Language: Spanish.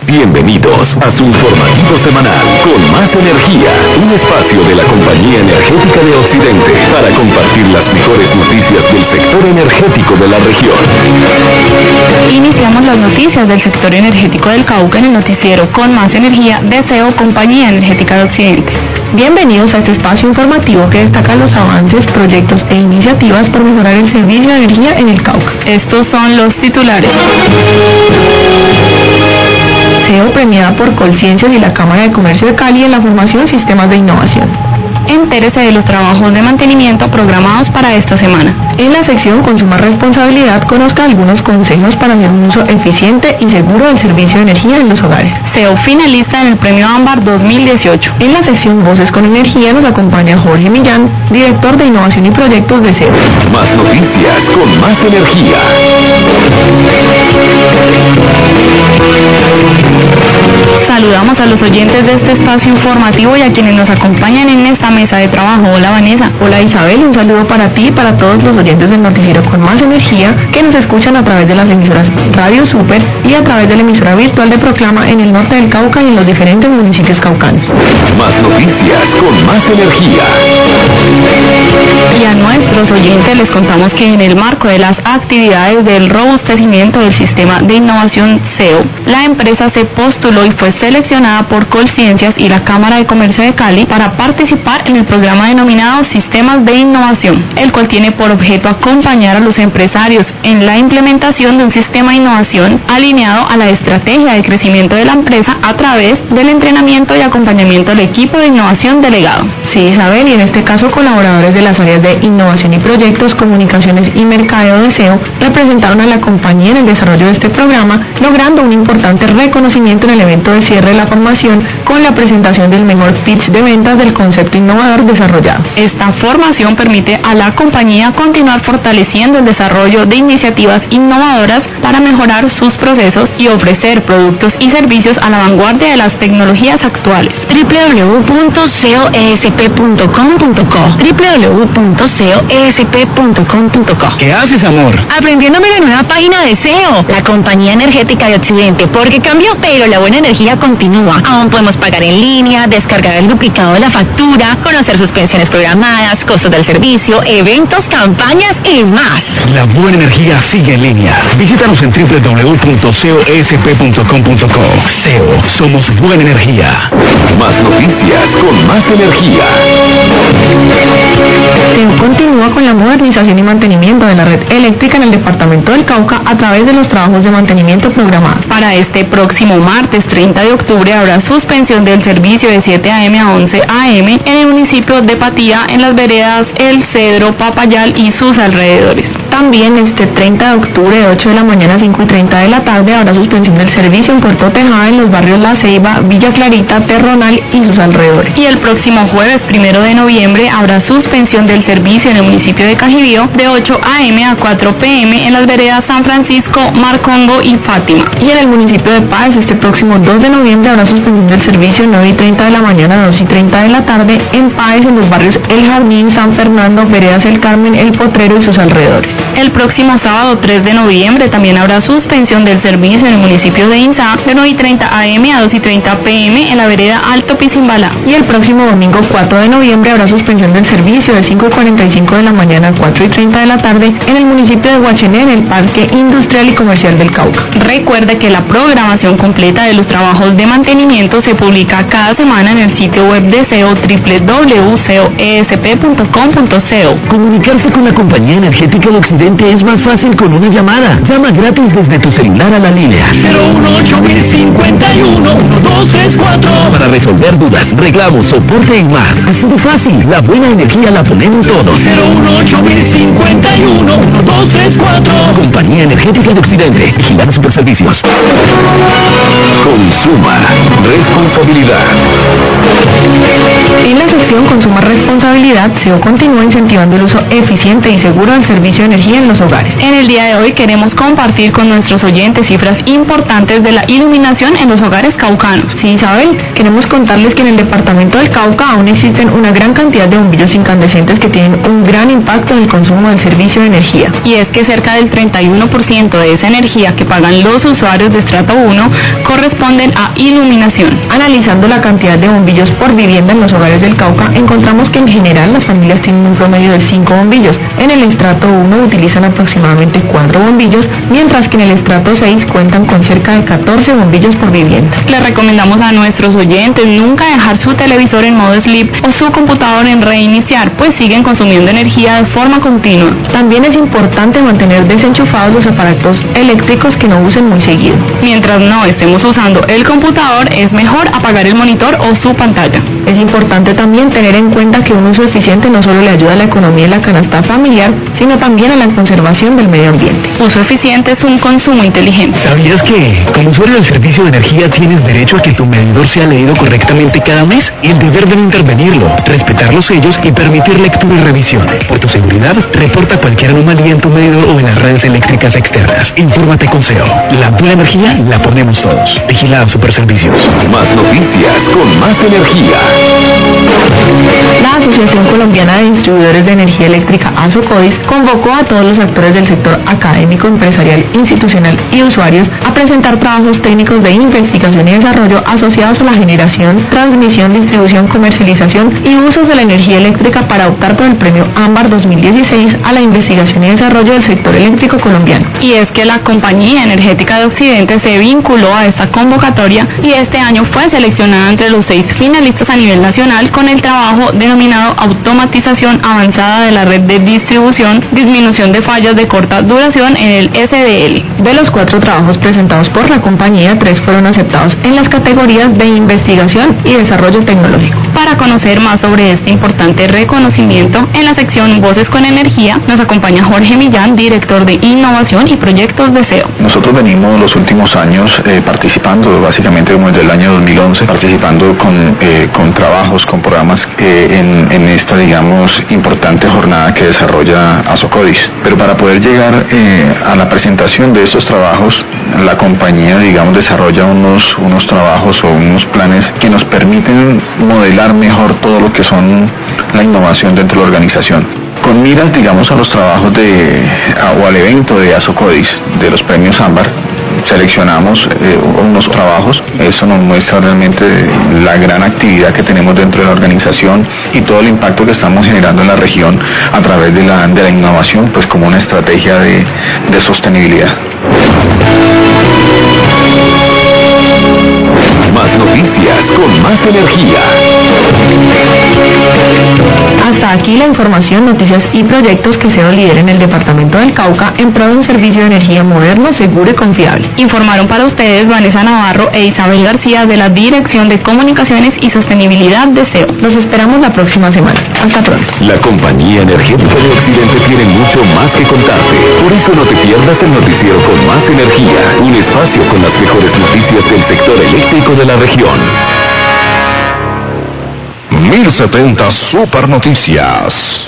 Bienvenidos a su informativo semanal con más energía, un espacio de la Compañía Energética de Occidente para compartir las mejores noticias del sector energético de la región. Iniciamos las noticias del sector energético del Cauca en el noticiero Con Más Energía de CEO Compañía Energética de Occidente. Bienvenidos a este espacio informativo que destaca los avances, proyectos e iniciativas por mejorar el servicio de energía en el Cauca. Estos son los titulares. CEO premiada por Colciencias y la Cámara de Comercio de Cali en la formación Sistemas de Innovación. Entérese de los trabajos de mantenimiento programados para esta semana. En la sección Consuma Responsabilidad conozca algunos consejos para hacer un uso eficiente y seguro del servicio de energía en los hogares. CEO finalista en el Premio Ámbar 2018. En la sección Voces con Energía nos acompaña Jorge Millán, director de Innovación y Proyectos de CEO. Más noticias con más energía. Saludamos a los oyentes de este espacio informativo y a quienes nos acompañan en esta mesa de trabajo. Hola Vanessa. Hola Isabel, un saludo para ti y para todos los oyentes del noticiero Con Más Energía que nos escuchan a través de las emisoras Radio Super y a través de la emisora virtual de Proclama en el norte del Cauca y en los diferentes municipios caucanos. Más noticias con más energía. Y a nuestros oyentes les contamos que en el marco de las actividades del robustecimiento del sistema de innovación CEO, la empresa se postuló y fue seleccionada por Colciencias y la Cámara de Comercio de Cali para participar en el programa denominado Sistemas de Innovación, el cual tiene por objeto acompañar a los empresarios en la implementación de un sistema de innovación alineado a la estrategia de crecimiento de la empresa a través del entrenamiento y acompañamiento del equipo de innovación delegado. Sí, Isabel, y en este caso colaboradores de las áreas de innovación y proyectos, comunicaciones y mercadeo de CEO representaron a la compañía en el desarrollo de este programa, logrando un importante reconocimiento en el evento de cierre de la formación con la presentación del mejor pitch de ventas del concepto innovador desarrollado. Esta formación permite a la compañía continuar fortaleciendo el desarrollo de iniciativas innovadoras para mejorar sus procesos y ofrecer productos y servicios a la vanguardia de las tecnologías actuales. www.coesp.com.co www.coesp.com.co. ¿Qué haces, amor? Aprendiéndome la nueva página de CEO, la Compañía Energética de Occidente, porque cambió, pero la buena energía continúa. Aún podemos pagar en línea, descargar el duplicado de la factura, conocer suspensiones programadas, costos del servicio, eventos, campañas y más. La buena energía sigue en línea. Visítanos en www.coesp.com.co. CEO, somos buena energía. Más noticias con más energía. Se continúa con la modernización y mantenimiento de la red eléctrica en el departamento del Cauca a través de los trabajos de mantenimiento programados. Para este próximo martes 30 de octubre habrá suspensión del servicio de 7 a.m. a 11 a.m. en el municipio de Patía, en las veredas El Cedro, Papayal y sus alrededores. También este 30 de octubre de 8 de la mañana a 5:30 de la tarde habrá suspensión del servicio en Puerto Tejada en los barrios La Ceiba, Villa Clarita, Terronal y sus alrededores. Y el próximo jueves 1 de noviembre habrá suspensión del servicio en el municipio de Cajibío de 8 a.m. a 4 p.m. en las veredas San Francisco, Marcongo y Fátima. Y en el municipio de Páez este próximo 2 de noviembre habrá suspensión del servicio 9:30 de la mañana a 2:30 de la tarde en Páez en los barrios El Jardín, San Fernando, veredas El Carmen, El Potrero y sus alrededores. El próximo sábado 3 de noviembre también habrá suspensión del servicio en el municipio de Inzá de 9:30 a.m. a 2:30 p.m. en la vereda Alto Pisimbala. Y el próximo domingo 4 de noviembre habrá suspensión del servicio de 5:45 de la mañana a 4:30 de la tarde en el municipio de Guachené en el Parque Industrial y Comercial del Cauca. Recuerde que la programación completa de los trabajos de mantenimiento se publica cada semana en el sitio web de CEO www.coesp.com.co. Comunicarse con la Compañía Energética de Occidente es más fácil con una llamada. Llama gratis desde tu celular a la línea 018-1051-1234 para resolver dudas, reclamos, soporte y más. Así de fácil, la buena energía la ponemos todos. 018-1051-1234. Compañía Energética de Occidente. Vigilada Superservicios. Consuma responsabilidad. En la sección Consuma Responsabilidad, SEO continúa incentivando el uso eficiente y seguro del servicio de energía en los hogares. En el día de hoy queremos compartir con nuestros oyentes cifras importantes de la iluminación en los hogares caucanos. Sí, Isabel, queremos contarles que en el departamento del Cauca aún existen una gran cantidad de bombillos incandescentes que tienen un gran impacto en el consumo del servicio de energía. Y es que cerca del 31% de esa energía que pagan los usuarios de estrato 1 corresponden a iluminación. Analizando la cantidad de bombillos por vivienda en los hogares del Cauca, encontramos que en general las familias tienen un promedio de 5 bombillos. En el estrato 1 utilizan aproximadamente 4 bombillos, mientras que en el estrato 6 cuentan con cerca de 14 bombillos por vivienda. Le recomendamos a nuestros oyentes nunca dejar su televisor en modo sleep o su computador en reiniciar, pues siguen consumiendo energía de forma continua. También es importante mantener desenchufados los aparatos eléctricos que no usen muy seguido. Mientras no estemos usando el computador, es mejor apagar el monitor o su pantalla. Es importante también tener en cuenta que un uso eficiente no solo le ayuda a la economía y la canasta familiar, sino también a la conservación del medio ambiente. Uso eficiente es un consumo inteligente. ¿Sabías que como usuario del servicio de energía tienes derecho a que tu medidor sea leído correctamente cada mes? Y el deber de no intervenirlo, respetar los sellos y permitir lectura y revisión. Por tu seguridad, reporta cualquier anomalía en tu medidor o en las redes eléctricas externas. Infórmate con SEO. La buena energía la ponemos todos. Vigilado Superservicios. Más noticias con Más Energía. La Asociación Colombiana de Distribuidores de Energía Eléctrica, ASOCODIS, convocó a todos los actores del sector académico, empresarial, institucional y usuarios a presentar trabajos técnicos de investigación y desarrollo asociados a la generación, transmisión, distribución, comercialización y usos de la energía eléctrica para optar por el premio Ámbar 2016 a la investigación y desarrollo del sector eléctrico colombiano. Y es que la Compañía Energética de Occidente se vinculó a esta convocatoria y este año fue seleccionada entre los 6 finalistas a nivel nacional con el trabajo denominado Automatización Avanzada de la Red de Distribución, Disminución de Fallas de Corta Duración en el SDL. De los 4 trabajos presentados por la compañía, 3 fueron aceptados en las categorías de investigación y desarrollo tecnológico. Para conocer más sobre este importante reconocimiento, en la sección Voces con Energía nos acompaña Jorge Millán, director de Innovación y Proyectos de SEO. Nosotros venimos los últimos años participando, básicamente como desde el año 2011, participando con trabajos, con programas en esta, digamos, importante jornada que desarrolla ASOCODIS. Pero para poder llegar a la presentación de estos trabajos, la compañía, digamos, desarrolla unos trabajos o unos planes que nos permiten modelar mejor todo lo que son la innovación dentro de la organización. Con miras, digamos, a los trabajos o al evento de ASOCODIS, de los premios Ámbar, seleccionamos unos trabajos. Eso nos muestra realmente la gran actividad que tenemos dentro de la organización y todo el impacto que estamos generando en la región a través de la innovación, pues como una estrategia de sostenibilidad. Más noticias con Más Energía. Hasta aquí la información, noticias y proyectos que SEO lidera en el departamento del Cauca en pro de un servicio de energía moderno, seguro y confiable. Informaron para ustedes Vanessa Navarro e Isabel García de la Dirección de Comunicaciones y Sostenibilidad de SEO. Los esperamos la próxima semana. Hasta pronto. La Compañía Energética de Occidente tiene mucho más que contarte. Por eso no te pierdas el noticiero con Más Energía, un espacio con las mejores noticias del sector eléctrico de la región. 1070 Super Noticias.